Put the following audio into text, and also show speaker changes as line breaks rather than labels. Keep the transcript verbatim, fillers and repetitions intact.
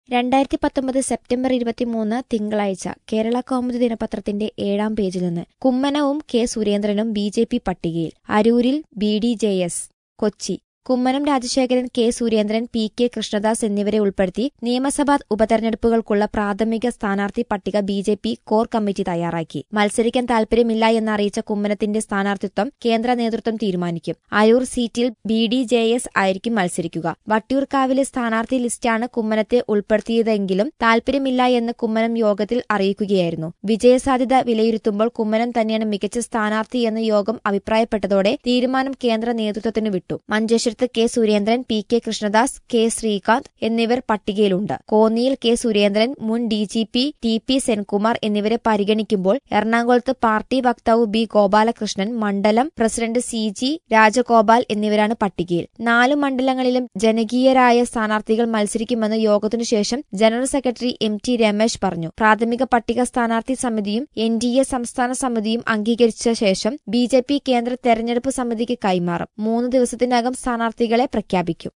രണ്ടായിരത്തി പത്തൊമ്പത് സെപ്റ്റംബർ ഇരുപത്തിമൂന്ന് തിങ്കളാഴ്ച കേരള കൗമുദി ദിനപത്രത്തിന്റെ ഏഴാം പേജിൽ നിന്ന് കുമ്മനവും കെ സുരേന്ദ്രനും ബി ജെ പി പട്ടികയിൽ. അരൂരിൽ B D J S. Kochi. Kummanam Rajasekharan, K Surendran, P K Krishnadas എന്നിവരെ ഉൾപ്പെടുത്തി നിയമസഭാ ഉപതെരഞ്ഞെടുപ്പുകൾക്കുള്ള പ്രാഥമിക സ്ഥാനാർത്ഥി പട്ടിക B J P core committee തയ്യാറാക്കി. മത്സരിക്കാൻ താൽപര്യമില്ല എന്നറിയിച്ച കുമ്മനത്തിന്റെ സ്ഥാനാർത്ഥിത്വം കേന്ദ്ര നേതൃത്വം തീരുമാനിക്കും. അരൂർ സീറ്റിൽ ബി ഡി ജെ എസ് ആയിരിക്കും മത്സരിക്കുക. വട്ടിയൂർക്കാവിലെ സ്ഥാനാർത്ഥി ലിസ്റ്റാണ് കുമ്മനത്തെ ഉൾപ്പെടുത്തിയതെങ്കിലും താൽപര്യമില്ല എന്ന് കുമ്മനം യോഗത്തിൽ അറിയിക്കുകയായിരുന്നു. വിജയസാധ്യത വിലയിരുത്തുമ്പോൾ കുമ്മനം തന്നെയാണ് മികച്ച സ്ഥാനാർത്ഥിയെന്ന് യോഗം അഭിപ്രായപ്പെട്ടതോടെ തീരുമാനം കേന്ദ്ര നേതൃത്വത്തിന് വിട്ടു. മഞ്ചേശ്വരത്ത് K Surendran, P K Krishnadas, K Sreekanth എന്നിവർ പട്ടികയിലുണ്ട്. കോന്നിയിൽ കെ സുരേന്ദ്രൻ, മുൻ D G P T P Senkumar എന്നിവരെ പരിഗണിക്കുമ്പോൾ എറണാകുളത്ത് പാർട്ടി വക്താവ് ബി ഗോപാലകൃഷ്ണൻ, മണ്ഡലം പ്രസിഡന്റ് സി ജി രാജഗോപാൽ എന്നിവരാണ് പട്ടികയിൽ. നാലു മണ്ഡലങ്ങളിലും ജനകീയരായ സ്ഥാനാർത്ഥികൾ മത്സരിക്കുമെന്ന് യോഗത്തിനുശേഷം general secretary M T Ramesh പറഞ്ഞു. പ്രാഥമിക പട്ടിക സ്ഥാനാർത്ഥി സമിതിയും എൻ ഡി എ സംസ്ഥാന സമിതിയും അംഗീകരിച്ച ശേഷം ബി ജെ പി കേന്ദ്ര തെരഞ്ഞെടുപ്പ് സമിതിക്ക് കൈമാറും. മൂന്ന് ദിവസത്തിനകം സ്ഥാനാർത്ഥികളെ പ്രഖ്യാപിക്കും.